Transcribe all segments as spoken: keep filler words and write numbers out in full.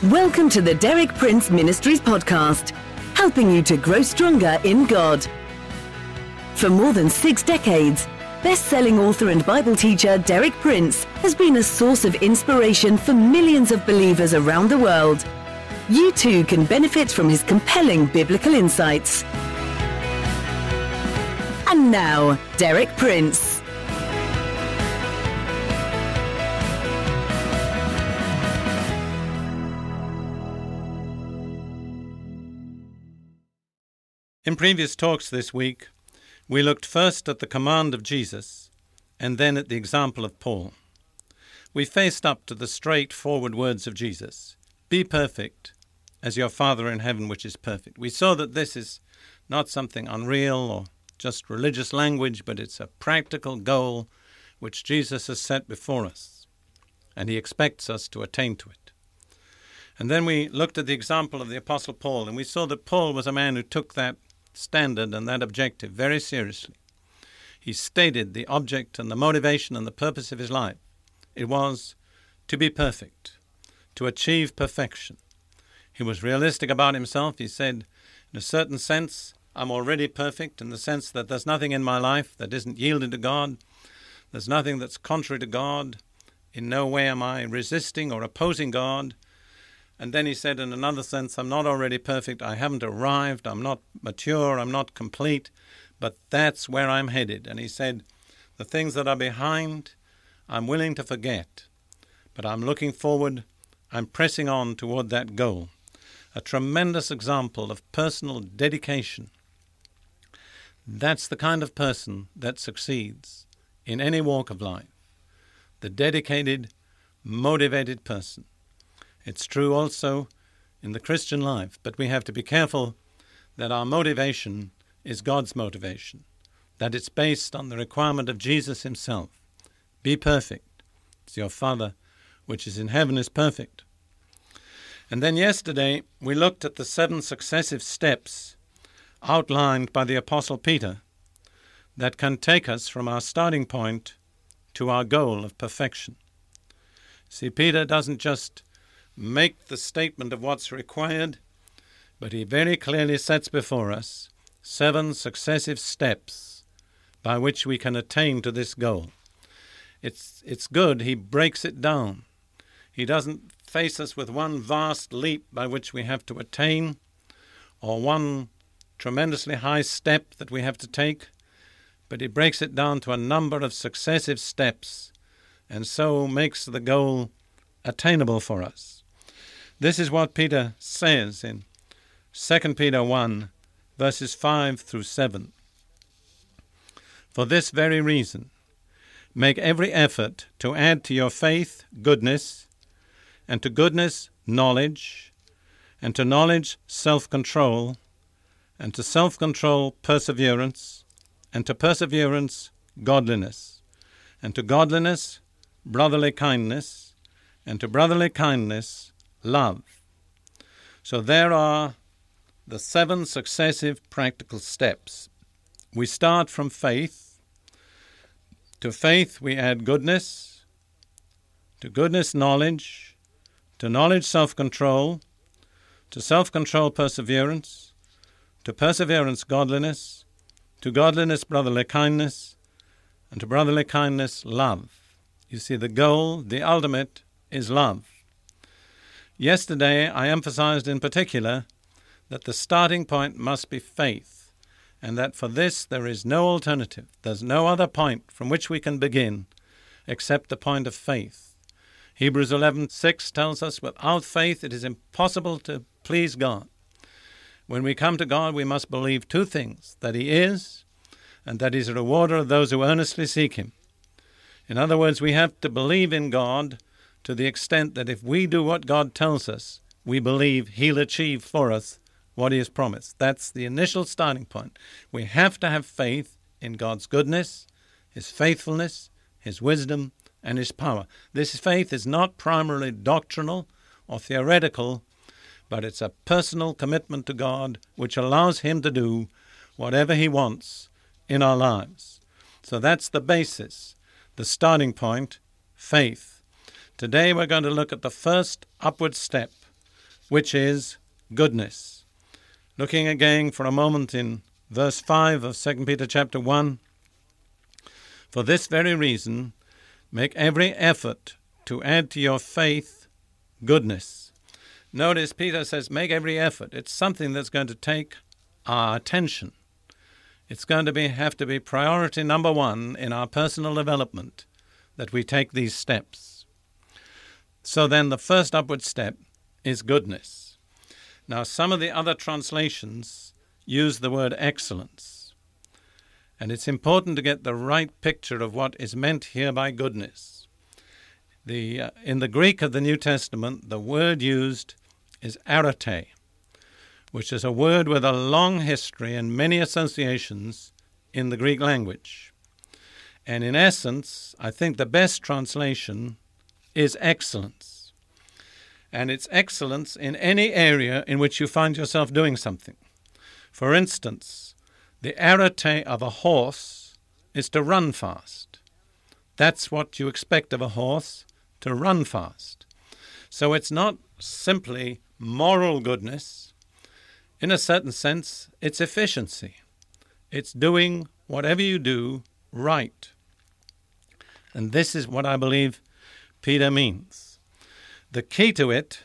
Welcome to the Derek Prince Ministries podcast, helping you to grow stronger in God. For more than six decades, best-selling author and Bible teacher Derek Prince has been a source of inspiration for millions of believers around the world. You too can benefit from his compelling biblical insights. And now, Derek Prince. In previous talks this week, we looked first at the command of Jesus and then at the example of Paul. We faced up to the straightforward words of Jesus, "Be perfect as your Father in heaven which is perfect." We saw that this is not something unreal or just religious language, but it's a practical goal which Jesus has set before us, and he expects us to attain to it. And then we looked at the example of the Apostle Paul, and we saw that Paul was a man who took that standard and that objective very seriously. He stated the object and the motivation and the purpose of his life. It was to be perfect, to achieve perfection. He was realistic about himself. He said, in a certain sense, I'm already perfect, in the sense that there's nothing in my life that isn't yielded to God. There's nothing that's contrary to God. In no way am I resisting or opposing God. And then he said, in another sense, I'm not already perfect. I haven't arrived. I'm not mature. I'm not complete. But that's where I'm headed. And he said, the things that are behind, I'm willing to forget. But I'm looking forward. I'm pressing on toward that goal. A tremendous example of personal dedication. That's the kind of person that succeeds in any walk of life. The dedicated, motivated person. It's true also in the Christian life, but we have to be careful that our motivation is God's motivation, that it's based on the requirement of Jesus himself. Be perfect, as your Father which is in heaven is perfect. And then yesterday we looked at the seven successive steps outlined by the Apostle Peter that can take us from our starting point to our goal of perfection. See, Peter doesn't just make the statement of what's required, but he very clearly sets before us seven successive steps by which we can attain to this goal. It's, it's good he breaks it down. He doesn't face us with one vast leap by which we have to attain, or one tremendously high step that we have to take, but he breaks it down to a number of successive steps, and so makes the goal attainable for us. This is what Peter says in Second Peter one, verses five through seven. For this very reason, make every effort to add to your faith goodness, and to goodness knowledge, and to knowledge self-control, and to self-control perseverance, and to perseverance godliness, and to godliness brotherly kindness, and to brotherly kindness love. So there are the seven successive practical steps. We start from faith. To faith we add goodness, to goodness knowledge, to knowledge self-control, to self-control perseverance, to perseverance godliness, to godliness brotherly kindness, and to brotherly kindness love. You see, the goal, the ultimate, is love. Yesterday I emphasized in particular that the starting point must be faith, and that for this there is no alternative. There's no other point from which we can begin except the point of faith. Hebrews eleven six tells us, without faith it is impossible to please God. When we come to God, we must believe two things, that he is, and that he's a rewarder of those who earnestly seek him. In other words, we have to believe in God to the extent that if we do what God tells us, we believe he'll achieve for us what he has promised. That's the initial starting point. We have to have faith in God's goodness, his faithfulness, his wisdom, and his power. This faith is not primarily doctrinal or theoretical, but it's a personal commitment to God which allows him to do whatever he wants in our lives. So that's the basis, the starting point, faith. Today we're going to look at the first upward step which is goodness. Looking again for a moment in verse five of Second Peter chapter one. For this very reason, make every effort to add to your faith goodness. Notice Peter says, make every effort. It's something that's going to take our attention. It's going to be have to be priority number one in our personal development, that we take these steps. So then the first upward step is goodness. Now some of the other translations use the word excellence. And it's important to get the right picture of what is meant here by goodness. The, uh, in the Greek of the New Testament, the word used is arete, which is a word with a long history and many associations in the Greek language. And in essence, I think the best translation is excellence. And it's excellence in any area in which you find yourself doing something. For instance, the arete of a horse is to run fast. That's what you expect of a horse, to run fast. So it's not simply moral goodness. In a certain sense, it's efficiency. It's doing whatever you do right. And this is what I believe Peter means. The key to it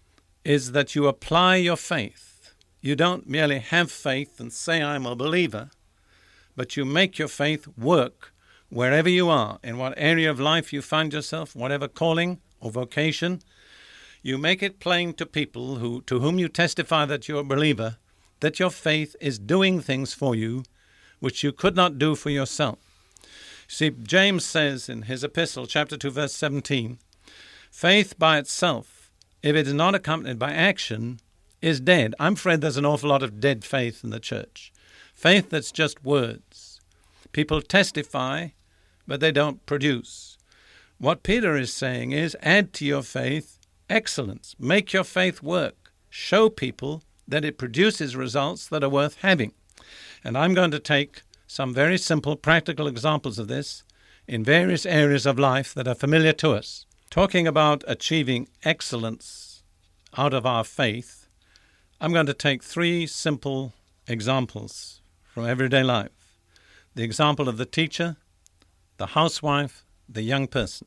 is that you apply your faith. You don't merely have faith and say, I'm a believer, but you make your faith work wherever you are, in what area of life you find yourself, whatever calling or vocation. You make it plain to people who, to whom you testify that you're a believer, that your faith is doing things for you which you could not do for yourself. See, James says in his epistle, chapter two, verse seventeen, faith by itself, if it is not accompanied by action, is dead. I'm afraid there's an awful lot of dead faith in the church. Faith that's just words. People testify, but they don't produce. What Peter is saying is, add to your faith excellence. Make your faith work. Show people that it produces results that are worth having. And I'm going to take some very simple practical examples of this in various areas of life that are familiar to us. Talking about achieving excellence out of our faith, I'm going to take three simple examples from everyday life. The example of the teacher, the housewife, the young person.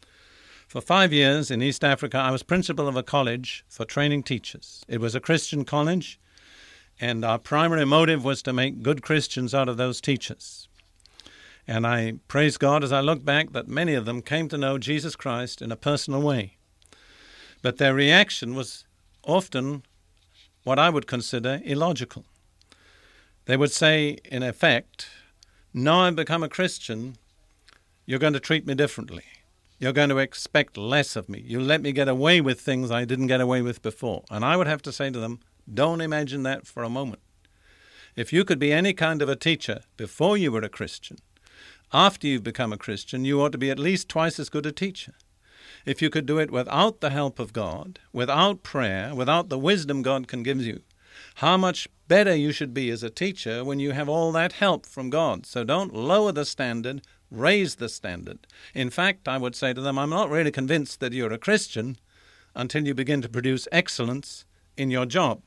For five years in East Africa, I was principal of a college for training teachers. It was a Christian college, and our primary motive was to make good Christians out of those teachers. And I praise God as I look back that many of them came to know Jesus Christ in a personal way. But their reaction was often what I would consider illogical. They would say, in effect, now I've become a Christian, you're going to treat me differently. You're going to expect less of me. You let me get away with things I didn't get away with before. And I would have to say to them, don't imagine that for a moment. If you could be any kind of a teacher before you were a Christian, after you've become a Christian, you ought to be at least twice as good a teacher. If you could do it without the help of God, without prayer, without the wisdom God can give you, how much better you should be as a teacher when you have all that help from God. So don't lower the standard, raise the standard. In fact, I would say to them, I'm not really convinced that you're a Christian until you begin to produce excellence in your job.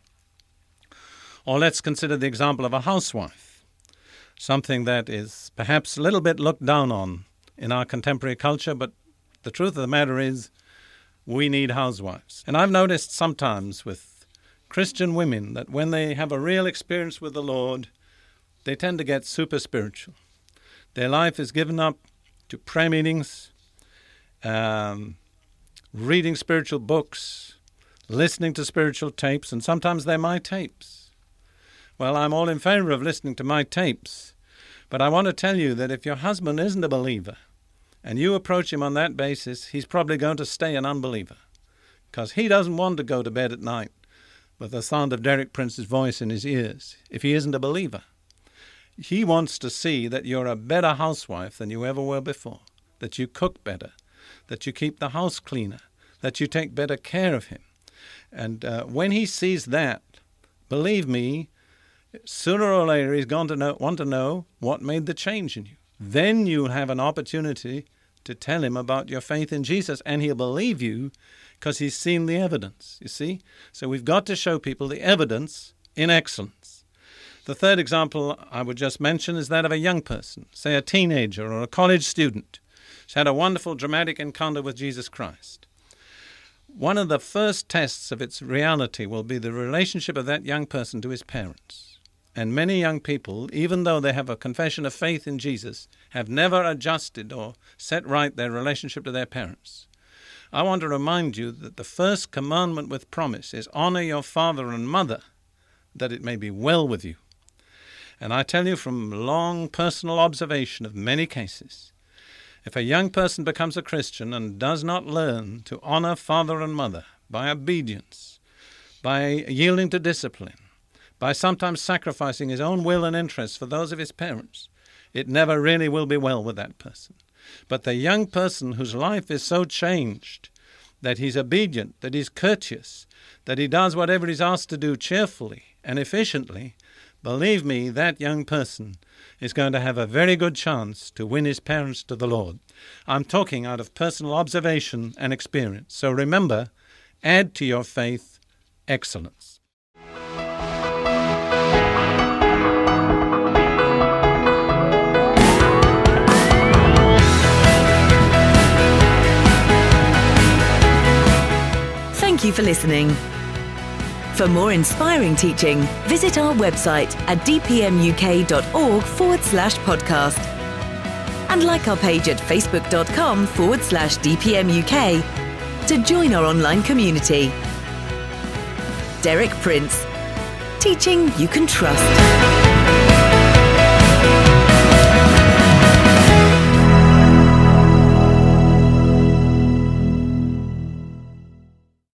Or let's consider the example of a housewife, something that is perhaps a little bit looked down on in our contemporary culture, but the truth of the matter is we need housewives. And I've noticed sometimes with Christian women that when they have a real experience with the Lord, they tend to get super spiritual. Their life is given up to prayer meetings, um, reading spiritual books, listening to spiritual tapes, and sometimes they're my tapes. Well, I'm all in favor of listening to my tapes, but I want to tell you that if your husband isn't a believer and you approach him on that basis, he's probably going to stay an unbeliever because he doesn't want to go to bed at night with the sound of Derek Prince's voice in his ears if he isn't a believer. He wants to see that you're a better housewife than you ever were before, that you cook better, that you keep the house cleaner, that you take better care of him. And uh, when he sees that, believe me, sooner or later he's going to know, want to know what made the change in you. Then you'll have an opportunity to tell him about your faith in Jesus, and he'll believe you because he's seen the evidence, you see? So we've got to show people the evidence in excellence. The third example I would just mention is that of a young person, say a teenager or a college student, who's had a wonderful dramatic encounter with Jesus Christ. One of the first tests of its reality will be the relationship of that young person to his parents. And many young people, even though they have a confession of faith in Jesus, have never adjusted or set right their relationship to their parents. I want to remind you that the first commandment with promise is honor your father and mother, that it may be well with you. And I tell you from long personal observation of many cases, if a young person becomes a Christian and does not learn to honor father and mother by obedience, by yielding to discipline, by sometimes sacrificing his own will and interests for those of his parents, it never really will be well with that person. But the young person whose life is so changed that he's obedient, that he's courteous, that he does whatever he's asked to do cheerfully and efficiently, believe me, that young person is going to have a very good chance to win his parents to the Lord. I'm talking out of personal observation and experience. So remember, add to your faith excellence. Thank you for listening. For more inspiring teaching, visit our website at dpmuk.org forward slash podcast. And like our page at facebook.com forward slash dpmuk to join our online community. Derek Prince, teaching you can trust.